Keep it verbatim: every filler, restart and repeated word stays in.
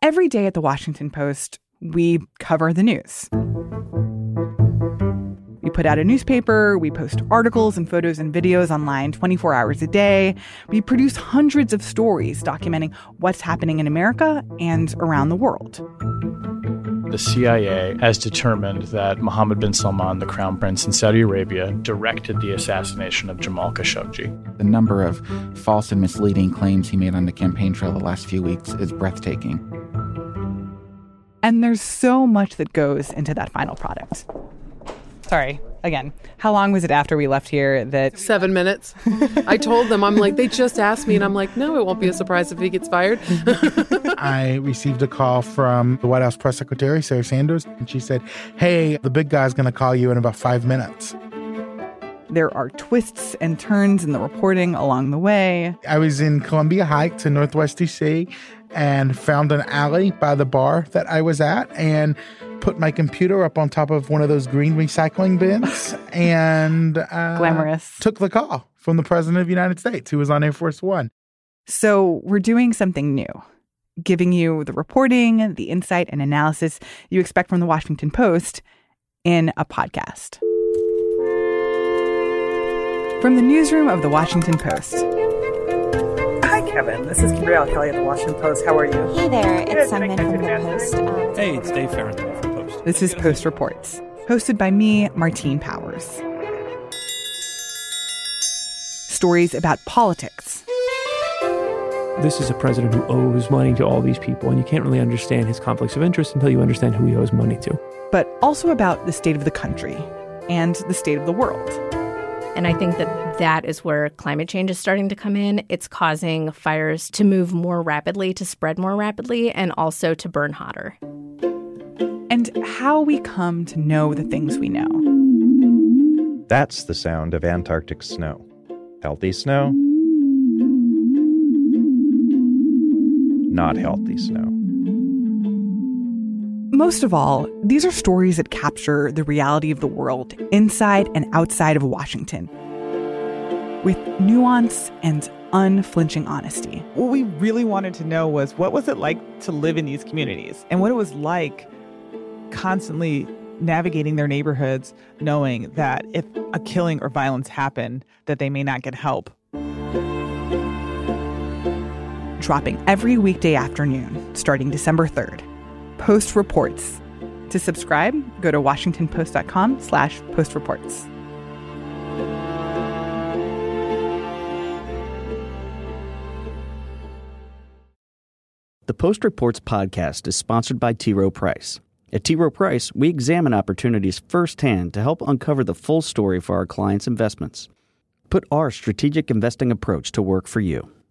Every day at the Washington Post, we cover the news. We put out a newspaper, we post articles and photos and videos online twenty-four hours a day. We produce hundreds of stories documenting what's happening in America and around the world. The C I A has determined that Mohammed bin Salman, the crown prince in Saudi Arabia, directed the assassination of Jamal Khashoggi. The number of false and misleading claims he made on the campaign trail the last few weeks is breathtaking. And there's so much that goes into that final product. Sorry, again, how long was it after we left here that... Seven minutes. I told them, I'm like, they just asked me, and I'm like, no, it won't be a surprise if he gets fired. I received a call from the White House press secretary, Sarah Sanders, and she said, hey, the big guy's going to call you in about five minutes. There are twists and turns in the reporting along the way. I was in Columbia Heights in Northwest D C and found an alley by the bar that I was at and put my computer up on top of one of those green recycling bins and uh, glamorous. Took the call from the President of the United States, who was on Air Force One. So we're doing something new, giving you the reporting, the insight and analysis you expect from the Washington Post in a podcast. From the newsroom of the Washington Post. Hi, Kevin. This is Gabrielle Kelly at the Washington Post. How are you? Hey there. It's Simon from the Post. Um, hey, it's Dave Farrington from Post. This is Post Reports, hosted by me, Martine Powers. Stories about politics. This is a president who owes money to all these people, and you can't really understand his conflicts of interest until you understand who he owes money to. But also about the state of the country and the state of the world. And I think that that is where climate change is starting to come in. It's causing fires to move more rapidly, to spread more rapidly, and also to burn hotter. And how we come to know the things we know. That's the sound of Antarctic snow. Healthy snow. Not healthy snow. Most of all, these are stories that capture the reality of the world inside and outside of Washington, with nuance and unflinching honesty. What we really wanted to know was, what was it like to live in these communities, and what it was like constantly navigating their neighborhoods, knowing that if a killing or violence happened, that they may not get help. Dropping every weekday afternoon, starting December third. Post Reports. To subscribe, go to washingtonpost.com slash postreports. The Post Reports podcast is sponsored by T. Rowe Price. At T. Rowe Price, we examine opportunities firsthand to help uncover the full story for our clients' investments. Put our strategic investing approach to work for you.